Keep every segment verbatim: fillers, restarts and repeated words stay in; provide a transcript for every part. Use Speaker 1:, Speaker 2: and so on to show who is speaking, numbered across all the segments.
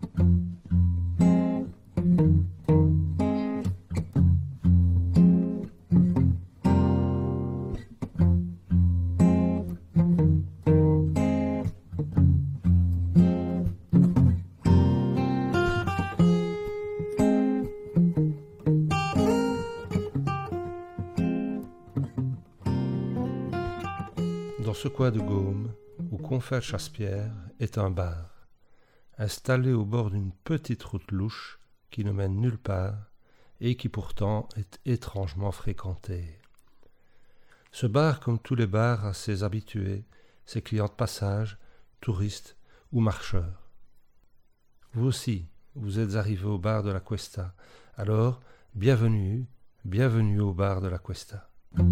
Speaker 1: Dans ce coin de Gaume, où confère Chaspierre, est un bar, installé au bord d'une petite route louche qui ne mène nulle part et qui pourtant est étrangement fréquenté. Ce bar, comme tous les bars, a ses habitués, ses clients de passage, touristes ou marcheurs. Vous aussi, vous êtes arrivé au bar de la Cuesta, alors bienvenue, bienvenue au bar de la Cuesta.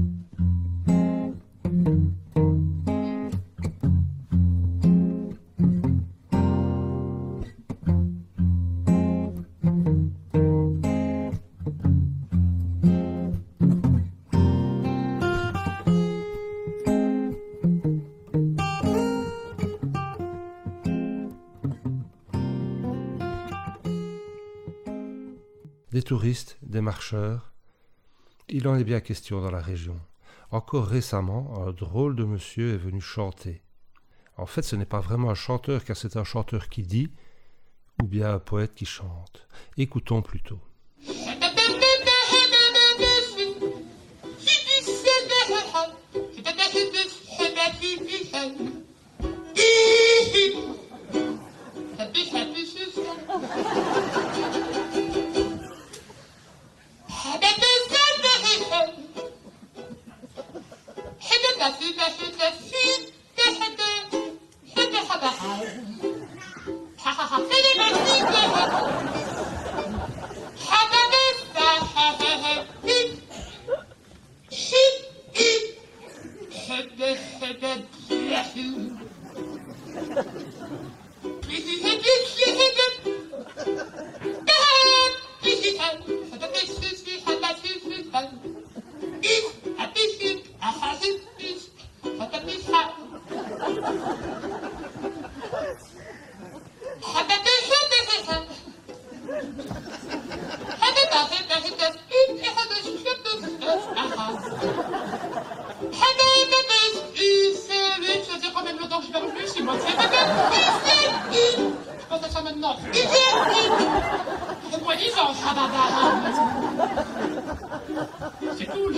Speaker 1: Des touristes, des marcheurs, il en est bien question dans la région. Encore récemment, un drôle de monsieur est venu chanter. En fait, ce n'est pas vraiment un chanteur, car c'est un chanteur qui dit, ou bien un poète qui chante. Écoutons plutôt.
Speaker 2: C'est cool.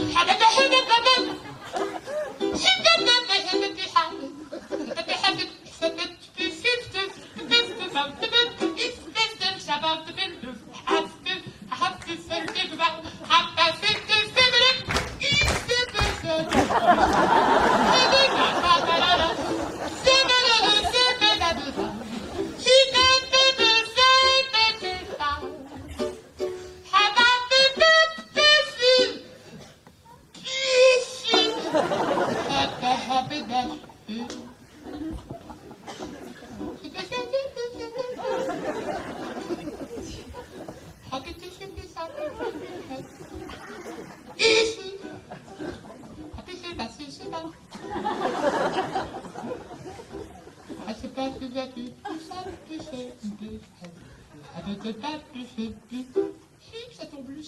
Speaker 2: Ça tombe plus.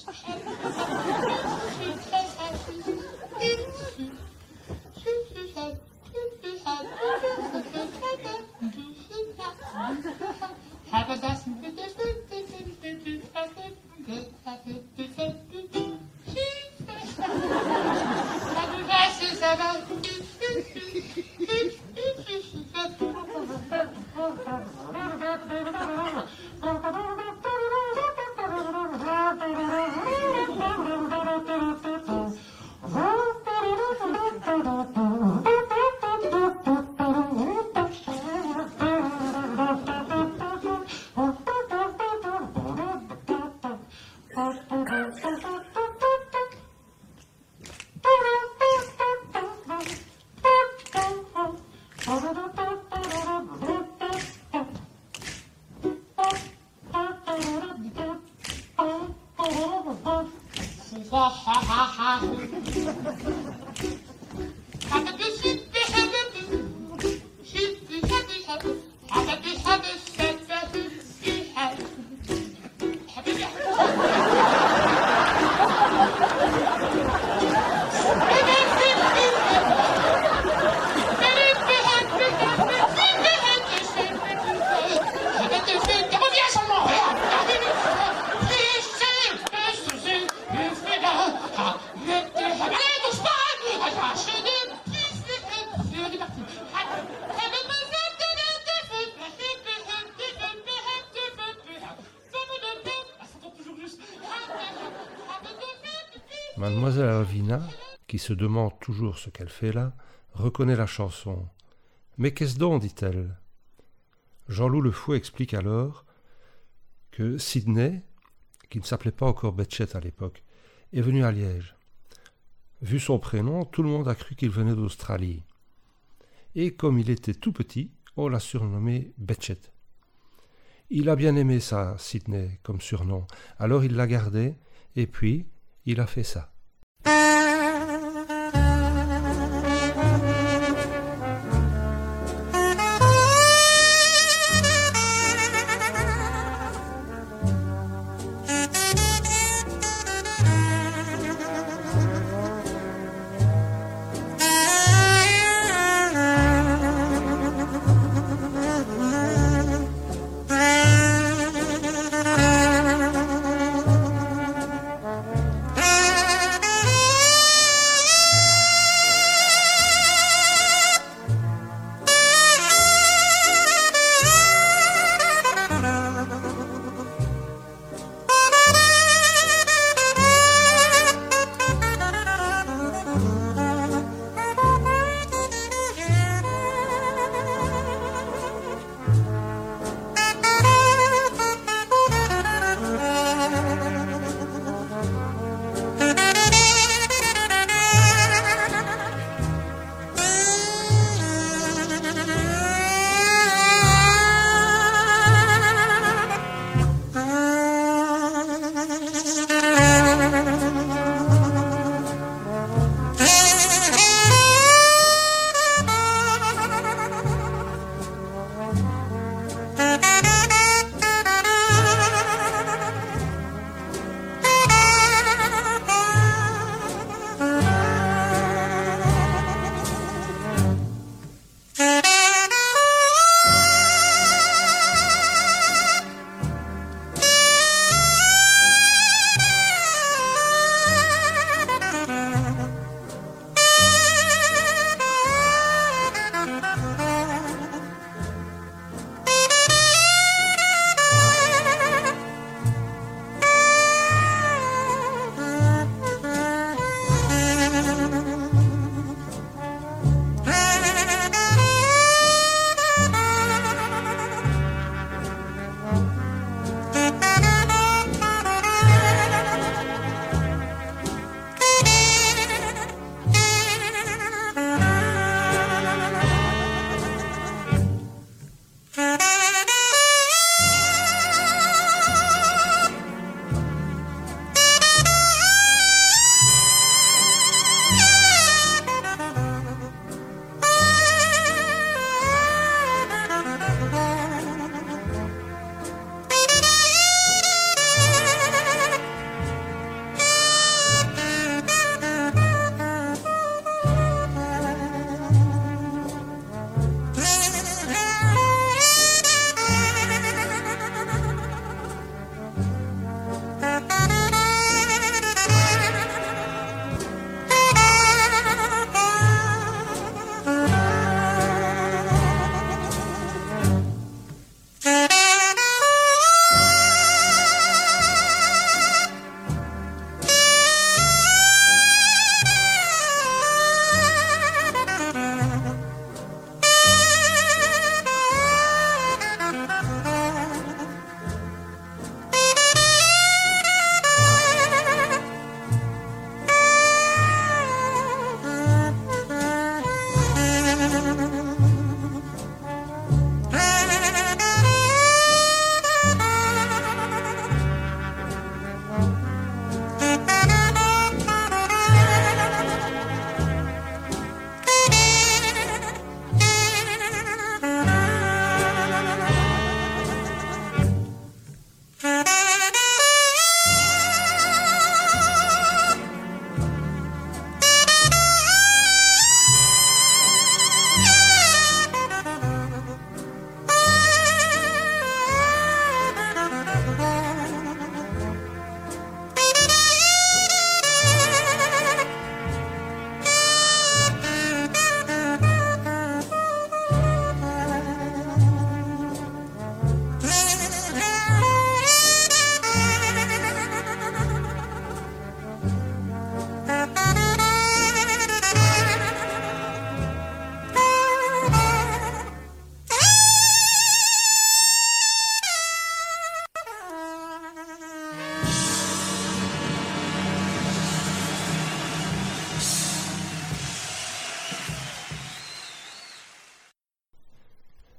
Speaker 1: Mademoiselle Alvina, qui se demande toujours ce qu'elle fait là, reconnaît la chanson. « Mais qu'est-ce donc » dit-elle. Jean-Loup le Fou explique alors que Sidney, qui ne s'appelait pas encore Betchet à l'époque, est venu à Liège. Vu son prénom, tout le monde a cru qu'il venait d'Australie. Et comme il était tout petit, on l'a surnommé Betchet. Il a bien aimé ça, Sidney, comme surnom, alors il l'a gardé, et puis il a fait ça.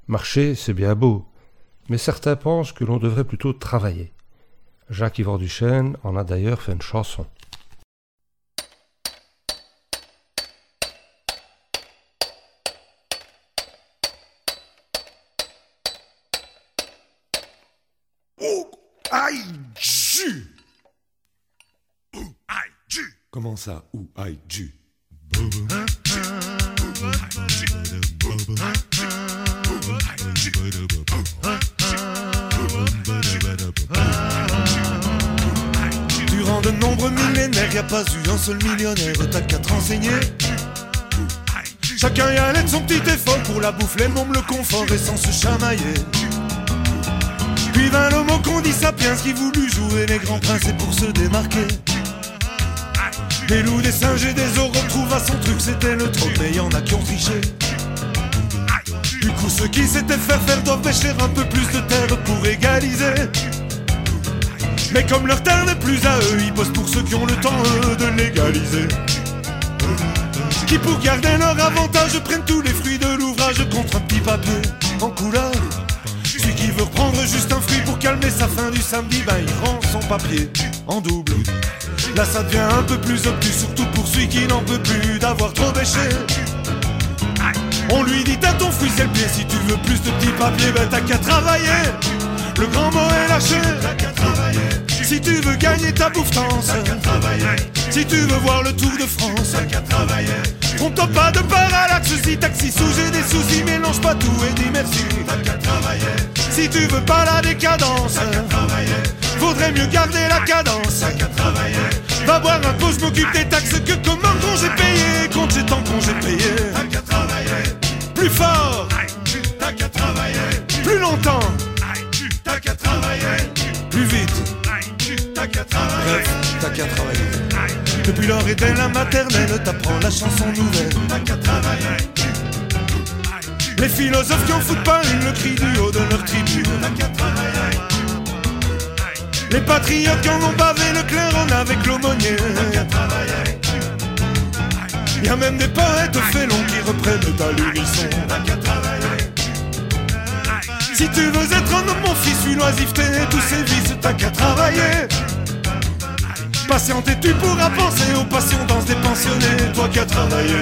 Speaker 1: Marcher, c'est bien beau, mais certains pensent que l'on devrait plutôt travailler. Jacques-Yvon Duchesne en a d'ailleurs fait une chanson.
Speaker 3: Aïe, ju. Aïe, ju. Comment ça, ou aïe, ju? Durant de nombreux millénaires, y a pas eu un seul millionnaire, t'as qu'à te renseigner. Chacun y allait de son petit effort pour la bouffe, les mômes, le confort et sans se chamailler. Puis vint l'homo qu'on dit sapiens qui voulut jouer les grands princes et pour se démarquer. Des loups, des singes et des autres retrouva son truc, c'était le trône, mais y en a qui ont triché. Du coup ceux qui s'étaient fait faire doivent pêcher un peu plus de terre pour égaliser. Mais comme leur terre n'est plus à eux, ils bossent pour ceux qui ont le temps eux de légaliser. Qui pour garder leur avantage prennent tous les fruits de l'ouvrage contre un petit papier en couleur. Celui qui veut reprendre juste un fruit pour calmer sa faim du samedi, ben il rend son papier en double. Là ça devient un peu plus obtus, surtout pour celui qui n'en peut plus d'avoir trop bêché. On lui dit t'as ton fruit c'est le pied, si tu veux plus de petits papiers, ben t'as qu'à travailler. Le grand mot est lâché, t'as qu'à travailler. Si tu veux gagner ta bouffetance, t'as qu'à travailler. Si tu veux voir le Tour de France, t'as qu'à travailler. Trompe-toi pas de parallaxe, si taxi sous j'ai des soucis, mélange pas tout et dis merci. T'as qu'à travailler. Si tu veux pas la décadence, t'as qu'à travailler. Faudrait mieux garder la cadence, t'as qu'à travailler. Va boire un pot, je m'occupe des taxes que comme un congé payé, compte j'ai tant congé payé. T'as qu'à travailler. Plus fort, t'as qu'à travailler. Plus longtemps, t'as qu'à travailler. Plus vite, t'as qu'à travailler. Bref, t'as qu'à travailler. Depuis l'heure et dès la maternelle, t'apprends la chanson nouvelle. T'as qu'à travailler. Les philosophes qui en foutent pas une, le cri du haut de leur tribune. T'as qu'à travailler. Les patriotes qui en ont bavé le clairon avec l'aumônier. T'as qu'à travailler. Y'a même des poètes félons qui reprennent à l'unisson. T'as qu'à travailler. Si tu veux être un homme, mon fils, suis l'oisiveté et tous ses vices, t'as qu'à travailler. Patiente et tu pourras penser aux passions dans des pensionnés, toi qu'à travailler.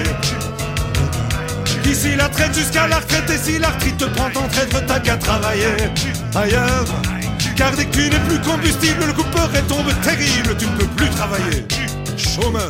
Speaker 3: D'ici la traite jusqu'à la retraite, et si la retraite te prend en traître, t'as qu'à travailler ailleurs. Car dès que tu n'es plus combustible, le couperet tombe terrible, tu ne peux plus travailler. Chômeur.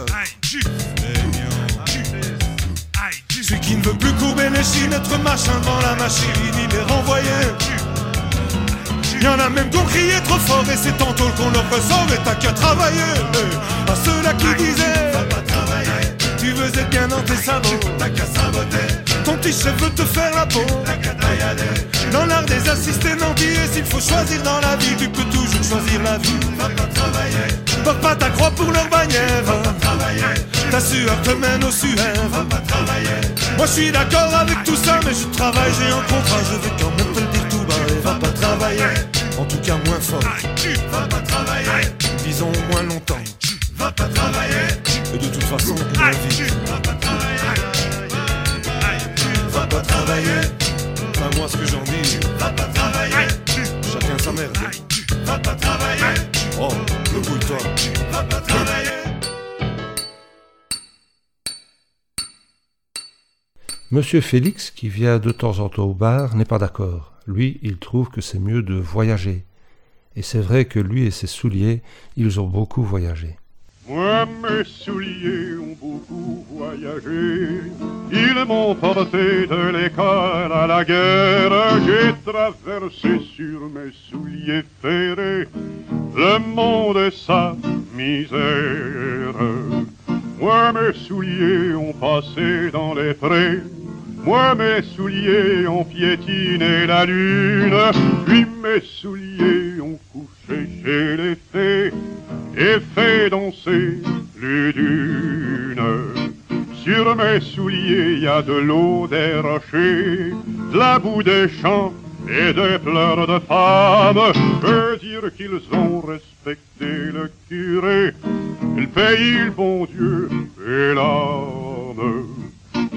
Speaker 3: Celui qui ne veut plus courber les chines, être machin devant la machine, il est renvoyé. Y'en a même qui ont crié trop fort et c'est tantôt qu'on leur ressort et t'as qu'à travailler. À ceux-là qui disaient va pas travailler, tu veux être bien dans tes sabots, t'as qu'à saboter. Ton petit chef veut te faire la peau, t'as qu'à y aller. Dans l'art des assistés nantis, et s'il faut choisir dans la vie, tu peux toujours choisir la vie. Va pas travailler, porte pas ta croix pour leur bannière. Va pas travailler, ta sueur te mène au suaire. Va pas travailler. Moi je suis d'accord avec tout ça, mais je travaille, j'ai un contrat, je vais quand même te le dire tout bas. Et va pas travailler, en tout cas moins fort. Va pas travailler, disons moins longtemps. Va pas travailler, et de toute façon moins vite. Va pas travailler, va pas travailler. Enfin moi ce que j'en dis, va pas travailler. Chacun sa merde. Va pas travailler. Oh, débrouille-toi. Va pas travailler.
Speaker 1: Monsieur Félix, qui vient de temps en temps au bar, n'est pas d'accord. Lui, il trouve que c'est mieux de voyager. Et c'est vrai que lui et ses souliers, ils ont beaucoup voyagé.
Speaker 4: Moi, mes souliers ont beaucoup voyagé. Ils m'ont porté de l'école à la guerre. J'ai traversé sur mes souliers ferrés le monde et sa misère. Moi, mes souliers ont passé dans les prés. Moi, mes souliers ont piétiné la lune. Puis mes souliers ont couché chez les fées et fait danser les dunes. Sur mes souliers, y a de l'eau des rochers, de la boue des champs et des pleurs de femmes. Peut dire qu'ils ont respecté le curé, le pays, le bon Dieu et l'âme.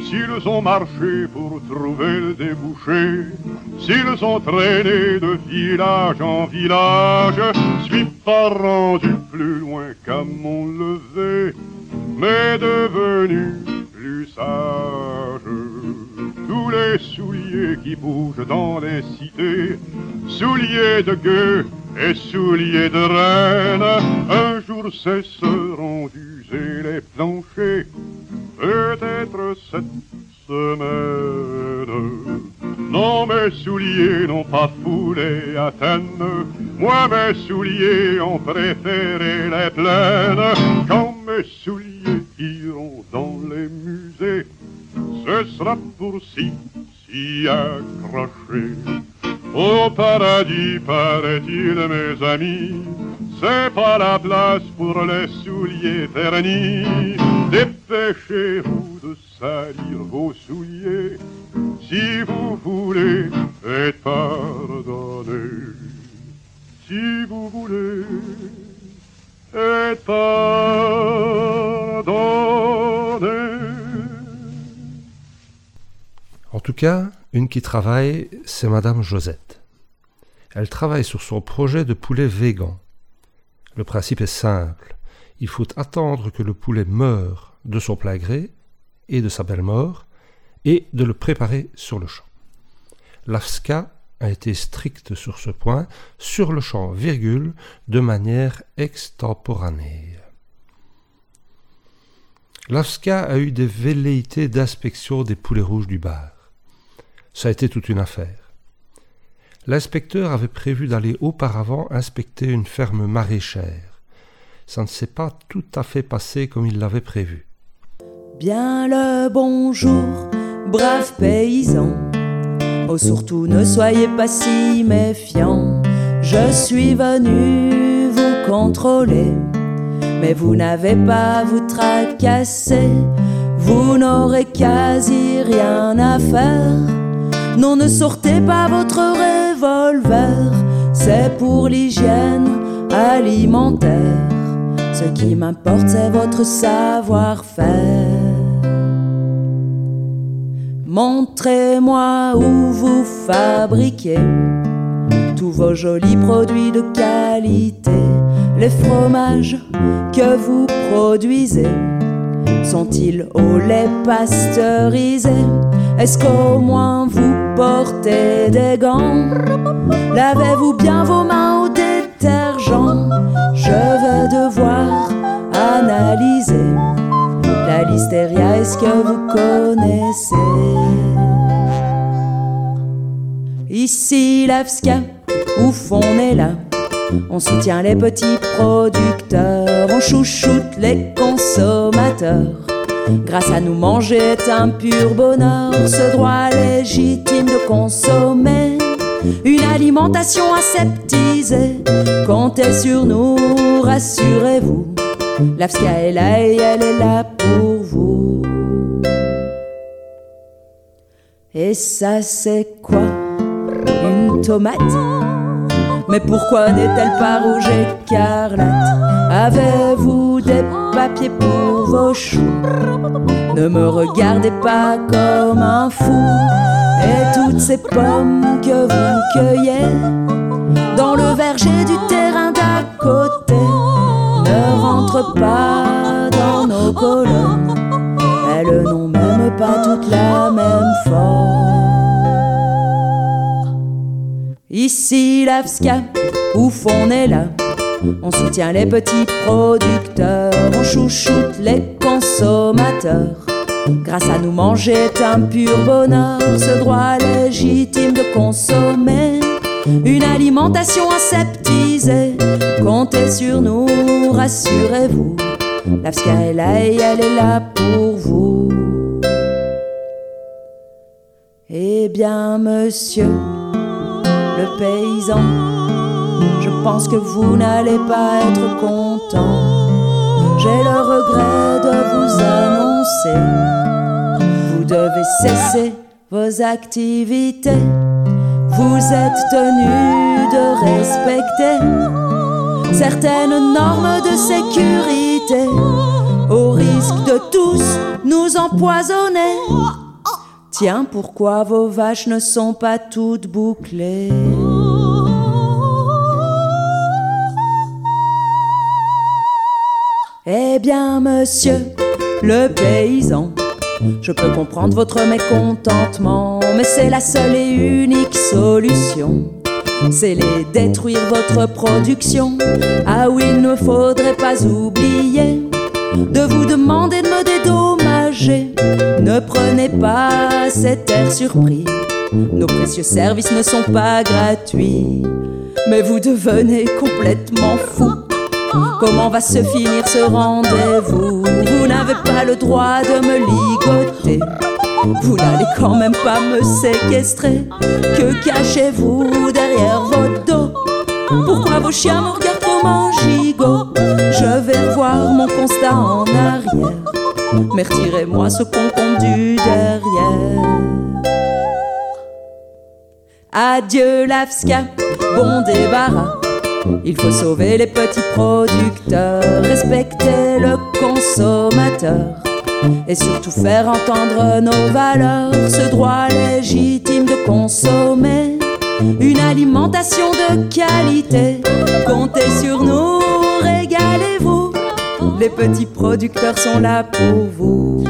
Speaker 4: s'ils ont marché pour trouver le débouché, s'ils ont traîné de village en village, suis pas rendu plus loin qu'à mon lever, mais devenu plus sage. Tous les souliers qui bougent dans les cités, souliers de gueux et souliers de reine, un jour cesseront d'user les planchers, peut-être cette semaine. Non, mes souliers n'ont pas foulé Athènes, moi mes souliers ont préféré les plaines. Quand mes souliers iront dans les musées, ce sera pour s'y, s'y accrocher. Au paradis, paraît-il, mes amis, c'est pas la place pour les souliers ternis. Dépêchez-vous de salir vos souliers, si vous voulez être pardonné. Si vous voulez être pardonné.
Speaker 1: En tout cas, une qui travaille, c'est Madame Josette. Elle travaille sur son projet de poulet végan. Le principe est simple. Il faut attendre que le poulet meure de son plein gré et de sa belle mort et de le préparer sur le champ. L'A F S C A a été stricte sur ce point, sur le champ, virgule, de manière extemporanée. L'A F S C A a eu des velléités d'inspection des poulets rouges du bar. Ça a été toute une affaire. L'inspecteur avait prévu d'aller auparavant inspecter une ferme maraîchère. Ça ne s'est pas tout à fait passé comme il l'avait prévu.
Speaker 5: Bien le bonjour, braves paysans. Oh, surtout ne soyez pas si méfiants. Je suis venu vous contrôler, mais vous n'avez pas à vous tracasser. Vous n'aurez quasi rien à faire. Non, ne sortez pas votre revolver, c'est pour l'hygiène alimentaire. Ce qui m'importe, c'est votre savoir-faire. Montrez-moi où vous fabriquez tous vos jolis produits de qualité. Les fromages que vous produisez sont-ils au lait pasteurisé? Est-ce qu'au moins vous portez des gants? Lavez-vous bien vos mains au détergent? Je vais devoir analyser la listeria, est-ce que vous connaissez? Ici l'A F S C A, ouf on est là. On soutient les petits producteurs, on chouchoute les consommateurs. Grâce à nous, manger est un pur bonheur, ce droit légitime de consommer une alimentation aseptisée. Comptez sur nous, rassurez-vous, l'A F S C A est là et elle est là pour vous. Et ça c'est quoi? Une tomate? Mais pourquoi n'est-elle pas rouge écarlate? Avez-vous des papiers pour vos choux? Ne me regardez pas comme un fou. Et toutes ces pommes que vous cueillez dans le verger du terrain d'à côté ne rentrent pas dans nos colonnes. Elles n'ont même pas toutes la même forme. Ici l'A F S C A, ouf on est là. On soutient les petits producteurs, on chouchoute les consommateurs. Grâce à nous, manger est un pur bonheur, ce droit légitime de consommer une alimentation aseptisée. Comptez sur nous, rassurez-vous, l'A F S C A est là et elle est là pour vous. Eh bien monsieur le paysan, je pense que vous n'allez pas être content. J'ai le regret de vous annoncer, vous devez cesser vos activités. Vous êtes tenu de respecter certaines normes de sécurité, au risque de tous nous empoisonner. Tiens, pourquoi vos vaches ne sont pas toutes bouclées? Eh bien, monsieur le paysan, je peux comprendre votre mécontentement, mais c'est la seule et unique solution. C'est les détruire votre production. Ah oui, il ne faudrait pas oublier de vous demander de me dédommager. Ne prenez pas cet air surpris, nos précieux services ne sont pas gratuits. Mais vous devenez complètement fou. Comment va se finir ce rendez-vous? Vous n'avez pas le droit de me ligoter. Vous n'allez quand même pas me séquestrer. Que cachez-vous derrière votre dos? Pourquoi vos chiens me regardent comme un gigot? Je vais revoir mon constat en arrière, mais retirez-moi ce concombre du derrière. Adieu l'Afska, bon débarras. Il faut sauver les petits producteurs, respecter le consommateur et surtout faire entendre nos valeurs, ce droit légitime de consommer une alimentation de qualité. Comptez sur nous, régalez-vous, les petits producteurs sont là pour vous.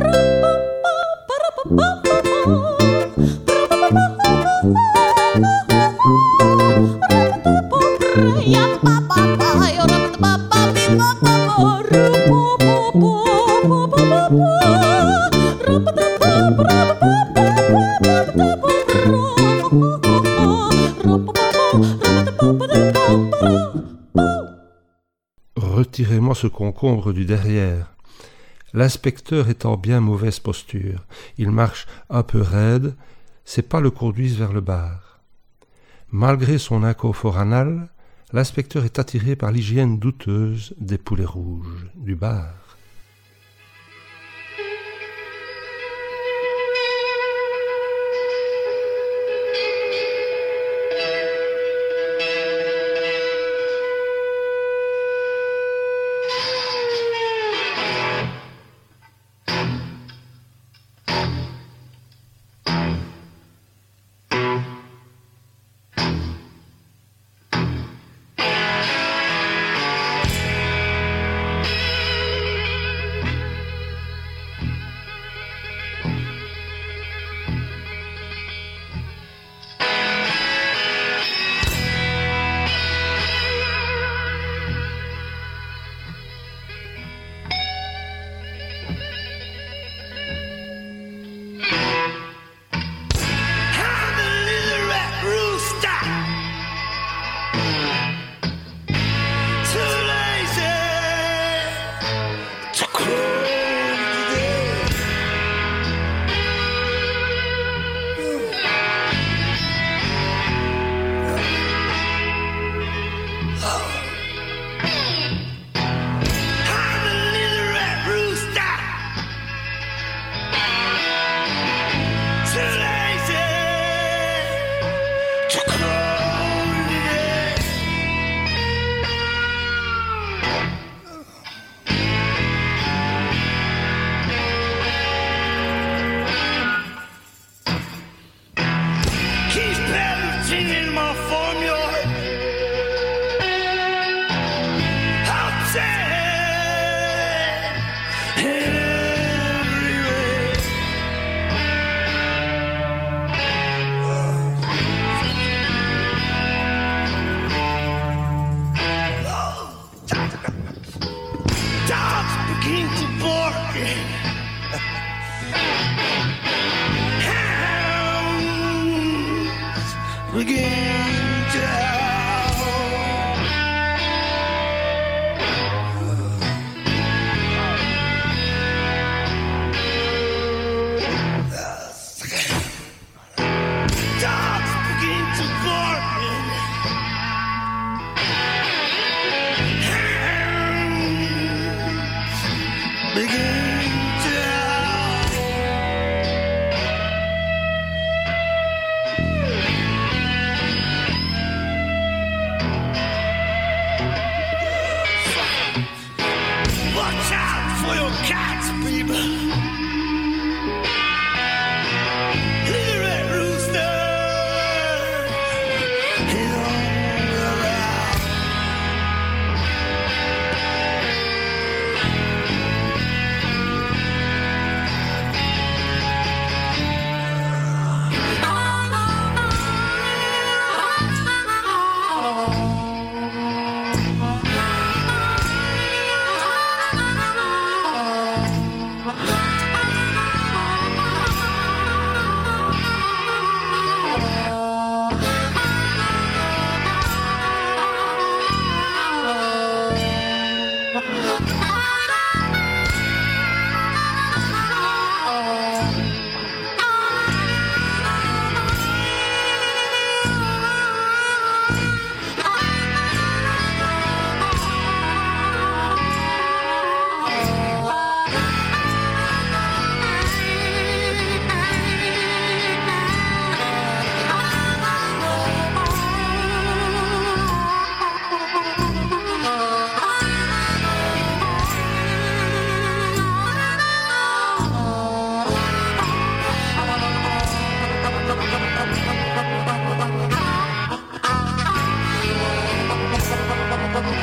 Speaker 1: Retirez-moi ce concombre du derrière. L'inspecteur est en bien mauvaise posture. Il marche un peu raide, ses pas le conduisent vers le bar. Malgré son inconfort anal, l'inspecteur est attiré par l'hygiène douteuse des poulets rouges du bar.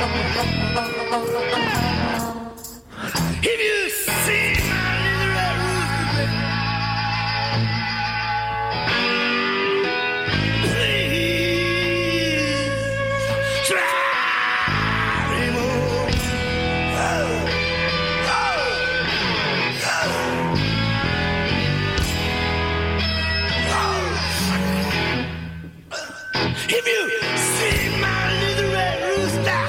Speaker 3: If you see my little red rooster, please try him on. Oh, oh, oh, oh. If you see my little red rooster,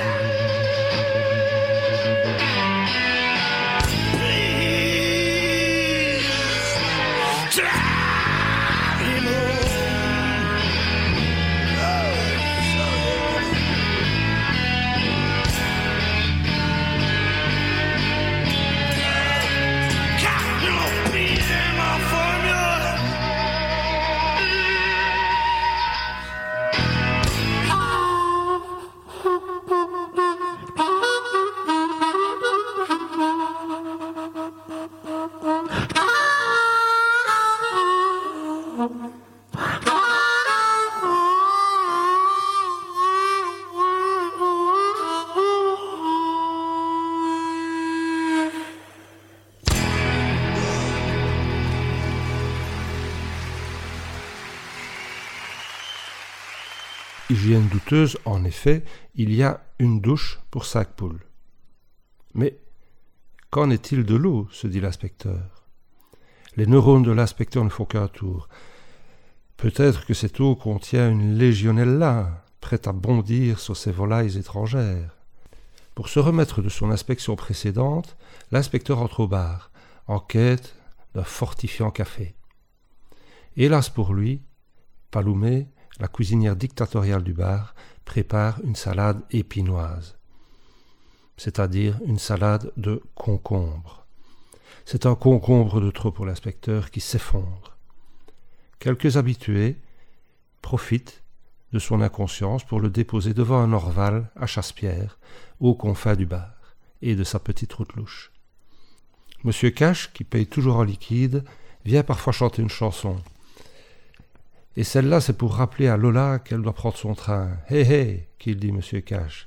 Speaker 1: Hygiène douteuse, en effet, il y a une douche pour cinq poules. Mais qu'en est-il de l'eau, se dit l'inspecteur. Les neurones de l'inspecteur ne font qu'un tour. Peut-être que cette eau contient une légionella, prête à bondir sur ces volailles étrangères. Pour se remettre de son inspection précédente, l'inspecteur entre au bar, en quête d'un fortifiant café. Hélas pour lui, Paloumé, la cuisinière dictatoriale du bar, prépare une salade épinoise, c'est-à-dire une salade de concombre. C'est un concombre de trop pour l'inspecteur qui s'effondre. Quelques habitués profitent de son inconscience pour le déposer devant un orval à Chassepierre, aux confins du bar, et de sa petite route louche. Monsieur Cash, qui paye toujours en liquide, vient parfois chanter une chanson. Et celle-là, c'est pour rappeler à Lola qu'elle doit prendre son train. « Hé hé !» qu'il dit Monsieur Cash.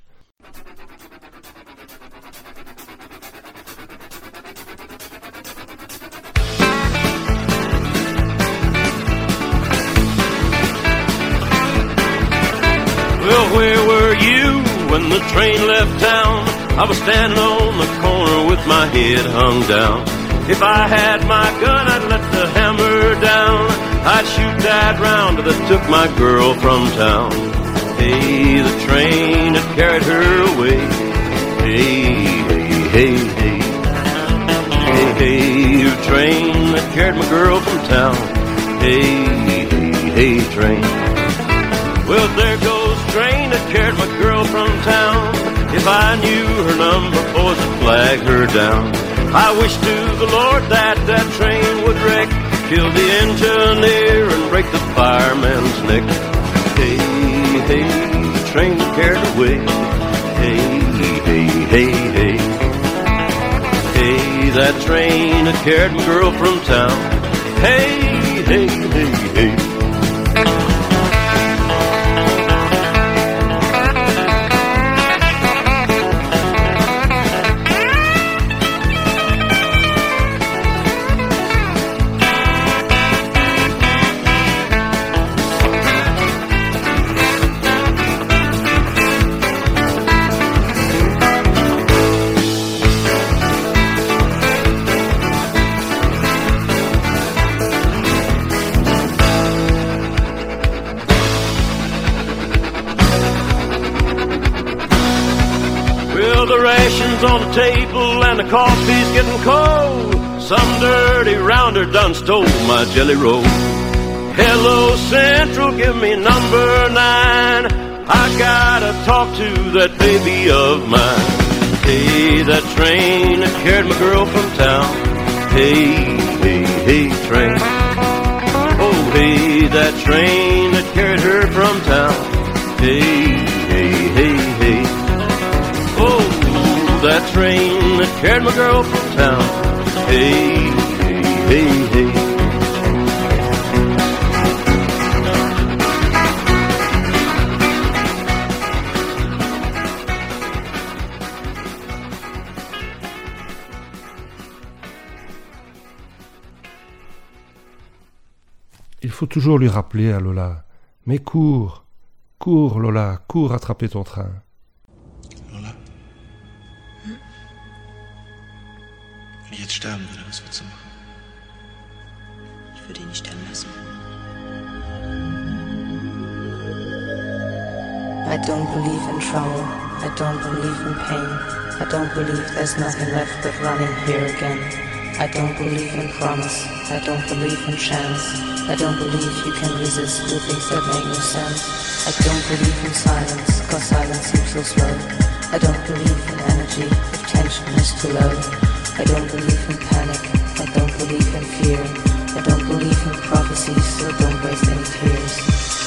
Speaker 6: Well, where were you when the train left town? I was standing on the corner with my head hung down. If I had my gun, I'd let the hammer down. I'd shoot that round that took my girl from town. Hey, the train that carried her away. Hey, hey, hey, hey. Hey, hey, the train that carried my girl from town. Hey, hey, hey, train. Well, there goes the train that carried my girl from town. If I knew her number, boys would flag her down. I wish to the Lord that that train would wreck, kill the engineer and break the fireman's neck. Hey, hey, the train that carried away. Hey, hey, hey, hey. Hey, that train that carried my girl from town. Hey, hey, hey, hey. On the table and the coffee's getting cold. Some dirty rounder done stole my jelly roll. Hello Central, give me number nine. I gotta talk to that baby of mine. Hey, that train that carried my girl from town. Hey, hey, hey, train. Oh, hey, that train that carried her from town. Hey, hey, hey, hey. Oh, that train that carried my girl from town. Hey, hey, hey, hey.
Speaker 1: Il faut toujours lui rappeler à Lola. Mais cours, cours Lola, cours attraper ton train.
Speaker 7: Lola? Hm? Wenn ich jetzt sterben würde, was würdest du machen?
Speaker 8: Ich würde ihn nicht sterben lassen.
Speaker 9: I don't believe in trouble. I don't believe in pain. I don't believe there's nothing left but running here again. I don't believe in promise. I don't believe in chance. I don't believe you can resist the things that make no sense. I don't believe in silence, cause silence seems so slow. I don't believe in energy if tension is too low. I don't believe in panic. I don't believe in fear. I don't believe in prophecies, so don't waste any tears.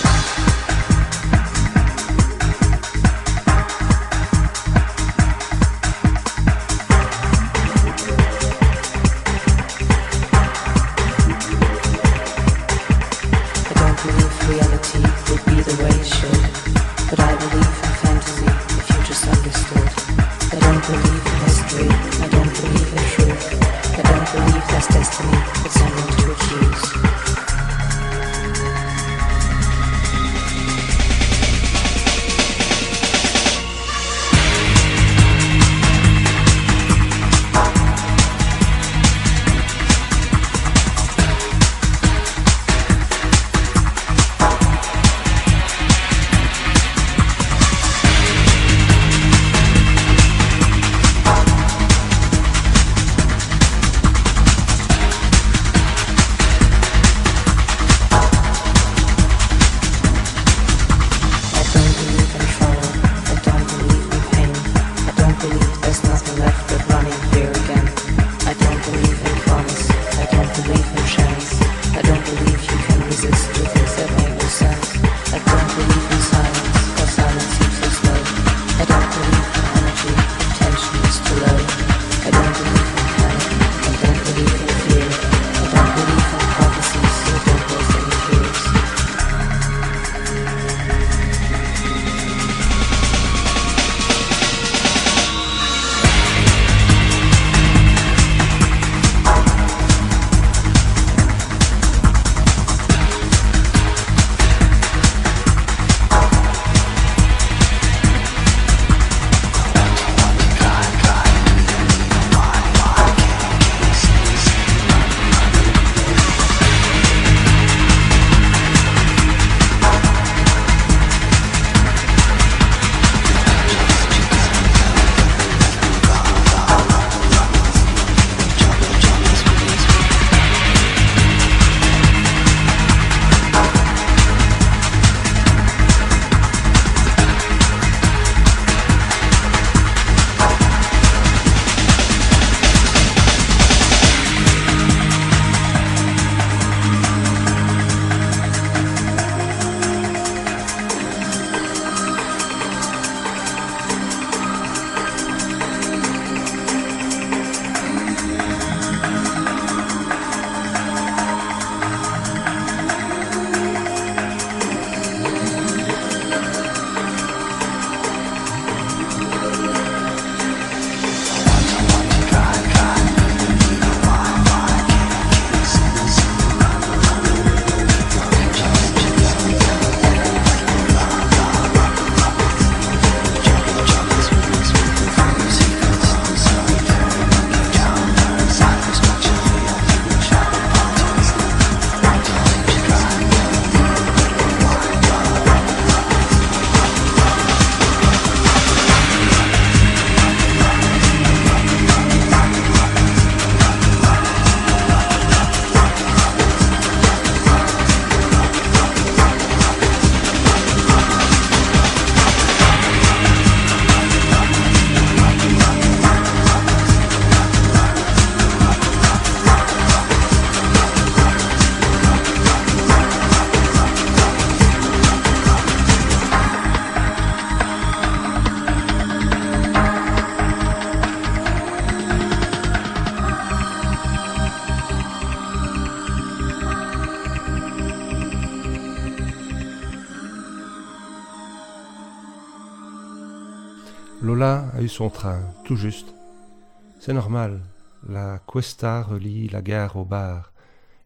Speaker 1: Lola a eu son train, tout juste. C'est normal, la cuesta relie la gare au bar,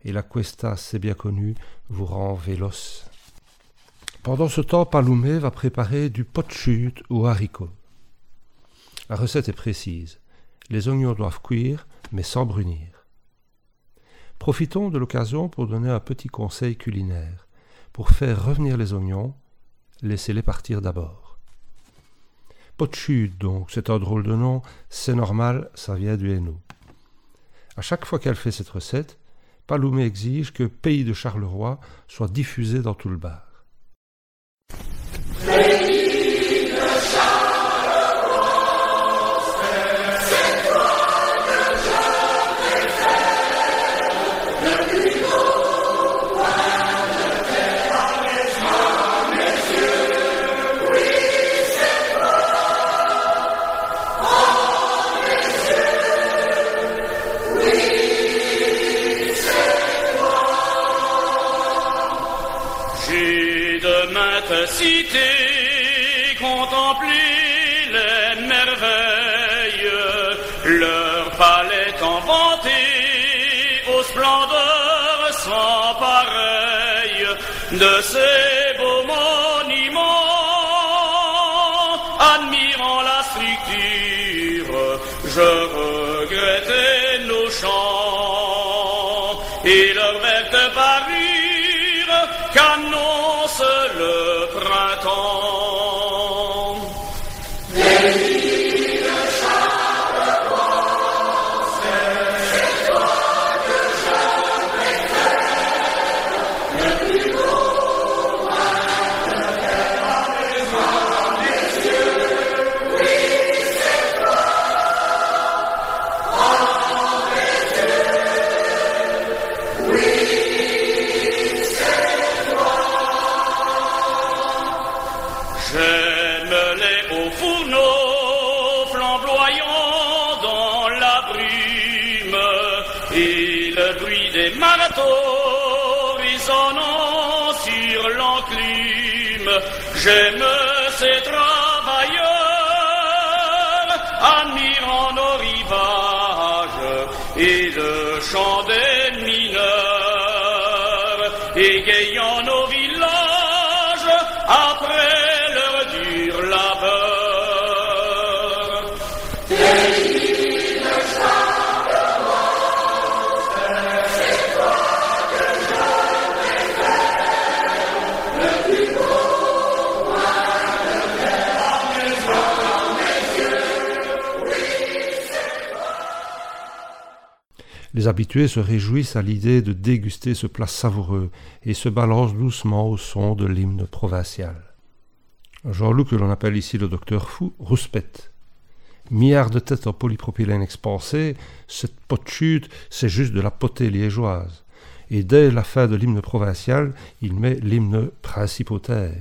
Speaker 1: et la cuesta, c'est bien connu, vous rend véloce. Pendant ce temps, Paloumé va préparer du pot de chute aux haricots. La recette est précise. Les oignons doivent cuire, mais sans brunir. Profitons de l'occasion pour donner un petit conseil culinaire. Pour faire revenir les oignons, laissez-les partir d'abord. Pot de chute, donc, c'est un drôle de nom, c'est normal, ça vient du Hainaut. À chaque fois qu'elle fait cette recette, Paloumé exige que Pays de Charleroi soit diffusé dans tout le bar.
Speaker 6: Cité, contempler les merveilles, leur palais envanté aux splendeurs sans pareil de ces beaux monuments, admirant la structure, je regrettais nos chants et leur verte parure qu'annonce le printemps. Résonnant sur l'enclume, j'aime ces travailleurs, admirant nos rivages et le chant des mineurs, égayant nos villages après leur dur labeur.
Speaker 1: Les habitués se réjouissent à l'idée de déguster ce plat savoureux et se balancent doucement au son de l'hymne provincial. Jean-Loup, que l'on appelle ici le docteur fou, rouspète. Milliard de têtes en polypropylène expansé, cette pot de chute, c'est juste de la potée liégeoise. Et dès la fin de l'hymne provincial, il met l'hymne principautaire.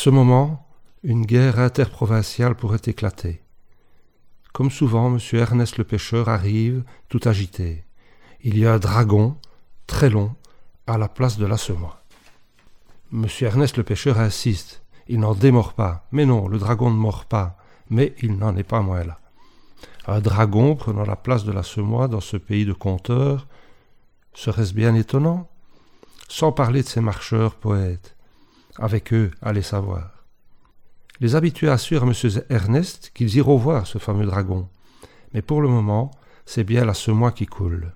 Speaker 1: ce moment, une guerre interprovinciale pourrait éclater. Comme souvent, M. Ernest le pêcheur arrive, tout agité. Il y a un dragon, très long, à la place de l'Assommoir. M. Ernest le pêcheur insiste. Il n'en démord pas. Mais non, le dragon ne mord pas. Mais il n'en est pas moins là. Un dragon prenant la place de l'Assommoir dans ce pays de conteurs, serait-ce bien étonnant? Sans parler de ces marcheurs poètes. Avec eux, allez savoir. Les habitués assurent à M. Ernest qu'ils iront voir ce fameux dragon. Mais pour le moment, c'est bien l'Assommoir qui coule.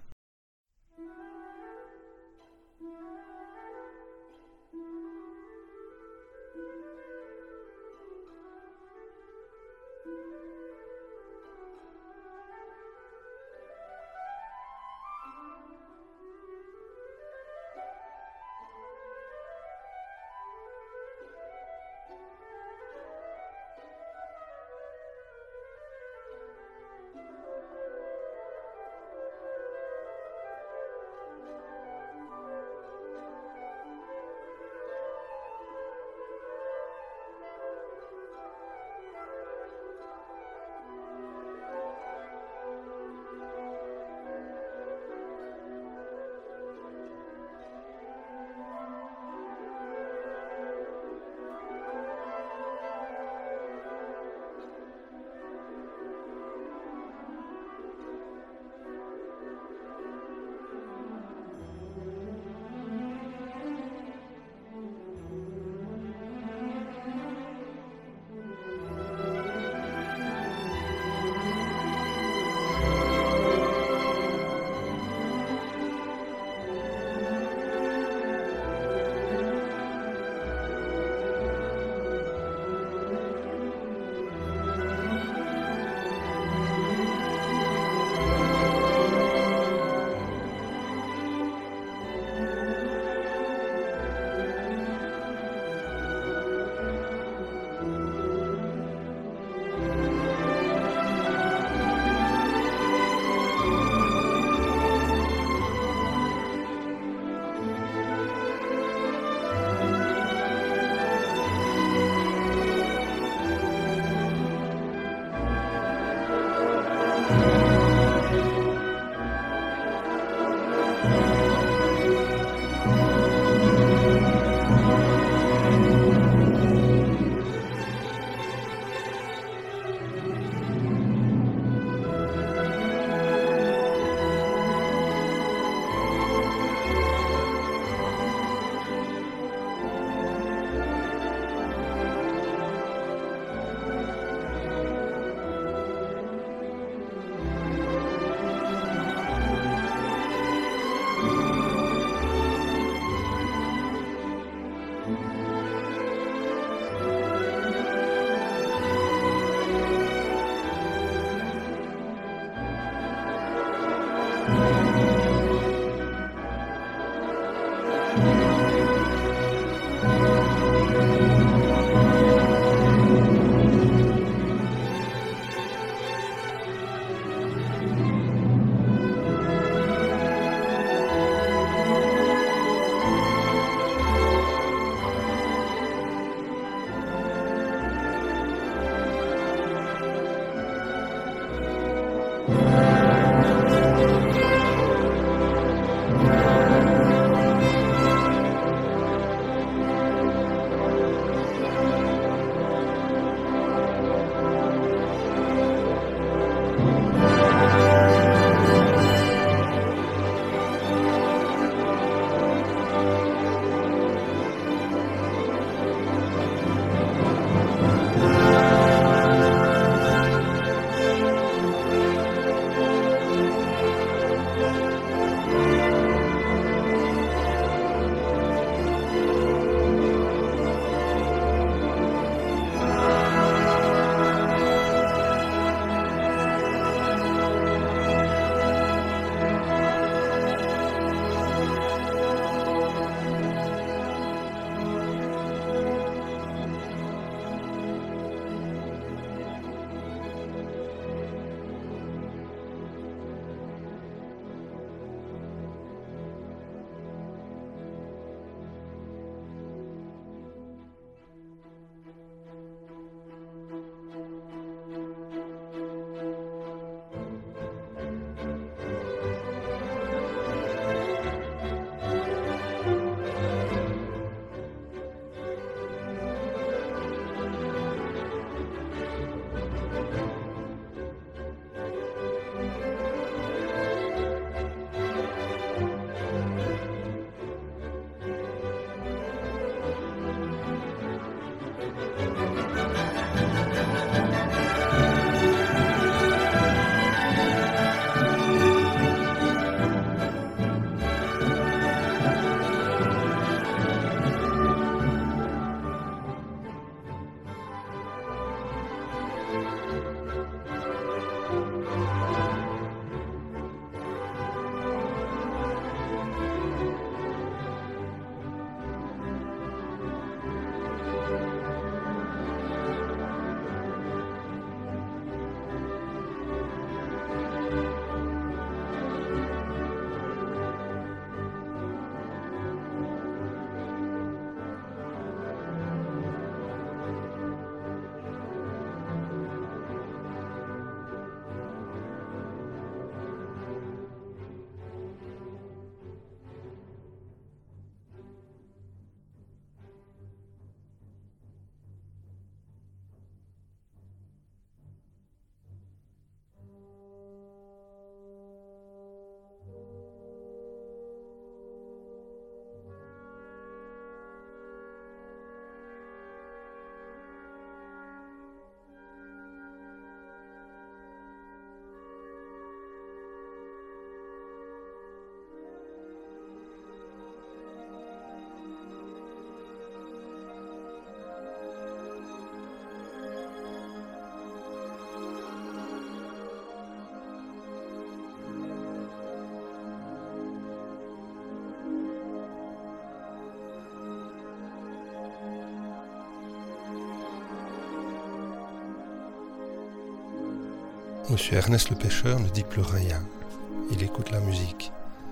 Speaker 1: Monsieur Ernest le pêcheur ne dit plus rien. Il écoute la musique.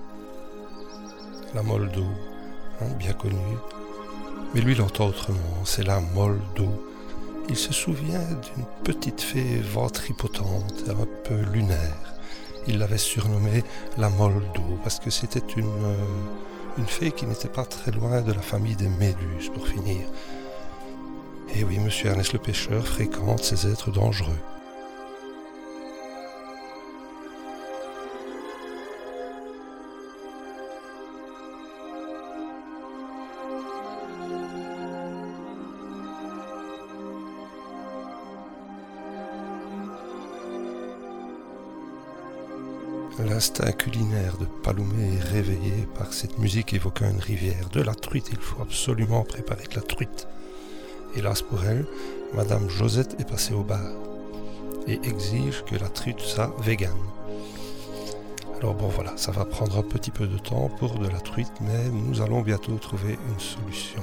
Speaker 1: La Moldo, hein, bien connue. Mais lui l'entend autrement, c'est la Moldo. Il se souvient d'une petite fée ventripotente, un peu lunaire. Il l'avait surnommée la Moldo parce que c'était une, euh, une fée qui n'était pas très loin de la famille des Méduses, pour finir. Et oui, monsieur Ernest le pêcheur fréquente ces êtres dangereux. L'instinct culinaire de Paloumé est réveillé par cette musique évoquant une rivière. De la truite, il faut absolument préparer de la truite. Hélas pour elle, Madame Josette est passée au bar et exige que la truite soit végane. Alors bon voilà, ça va prendre un petit peu de temps pour de la truite, mais nous allons bientôt trouver une solution.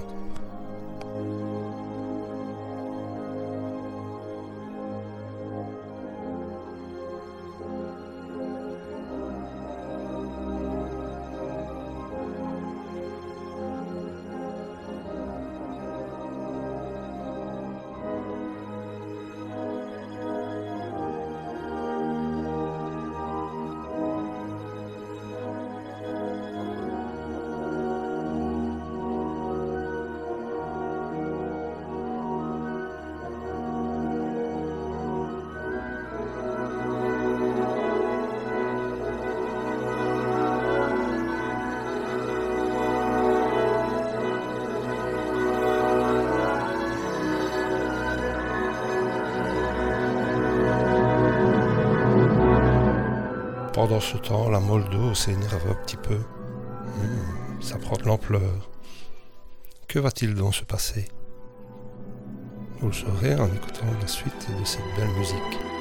Speaker 1: Pendant ce temps, la Moldo s'énerve un petit peu. Mmh, ça prend de l'ampleur. Que va-t-il donc se passer? Vous le saurez en écoutant la suite de cette belle musique.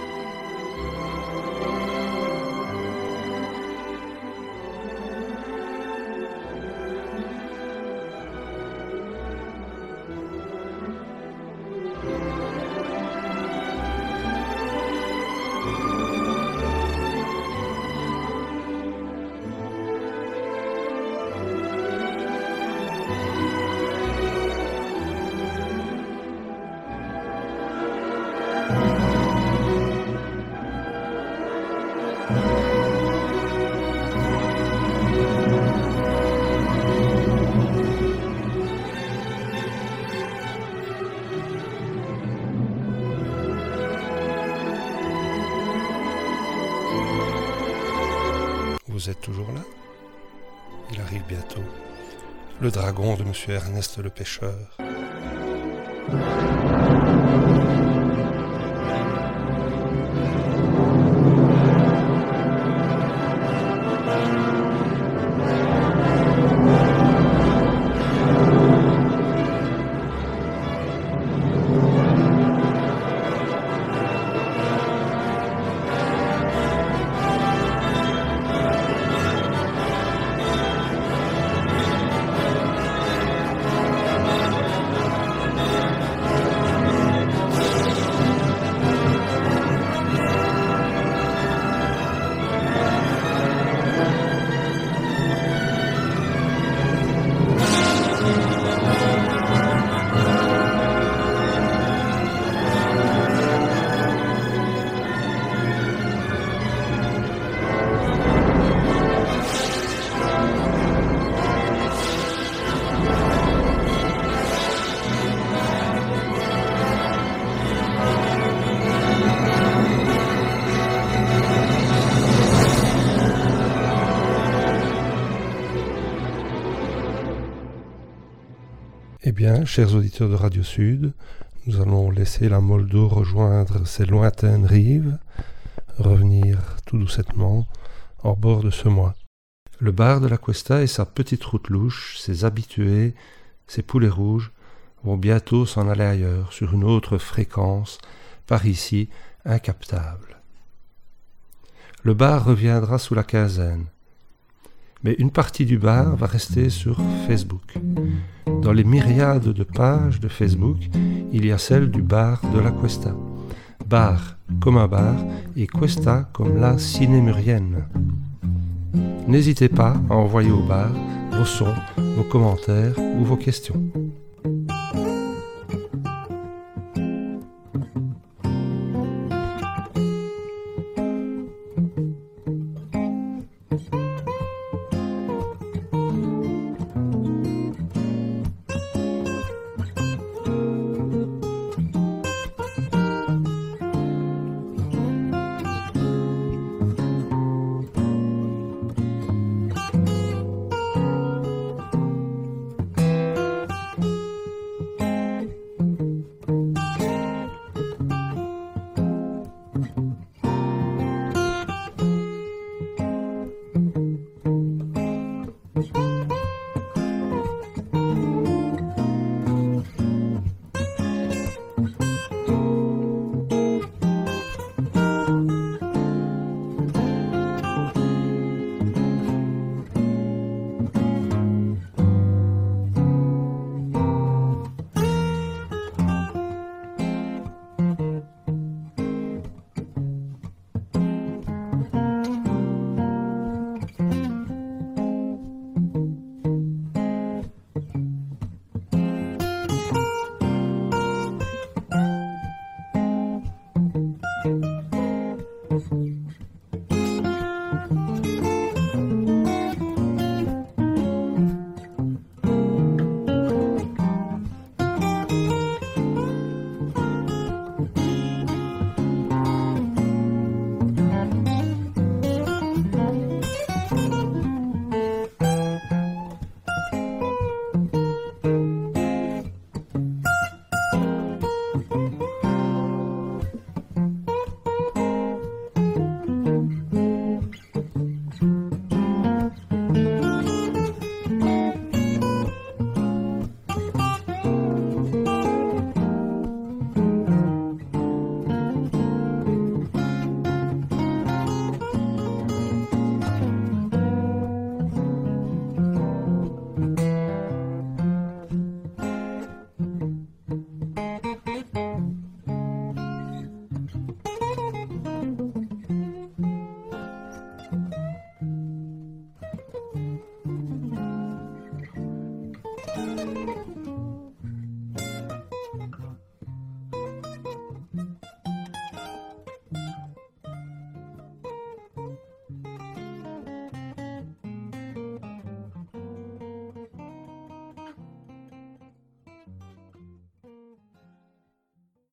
Speaker 1: Vous êtes toujours là? Il arrive bientôt. Le dragon de monsieur Ernest le pêcheur. Eh bien, chers auditeurs de Radio Sud, nous allons laisser la Moldo rejoindre ses lointaines rives, revenir tout doucettement hors bord de ce mois. Le bar de la Cuesta et sa petite route louche, ses habitués, ses poulets rouges, vont bientôt s'en aller ailleurs, sur une autre fréquence, par ici incaptable. Le bar reviendra sous la quinzaine. Mais une partie du bar va rester sur Facebook. Dans les myriades de pages de Facebook, il y a celle du bar de la Cuesta. Bar comme un bar et questa comme la cinémurienne. N'hésitez pas à envoyer au bar vos sons, vos commentaires ou vos questions.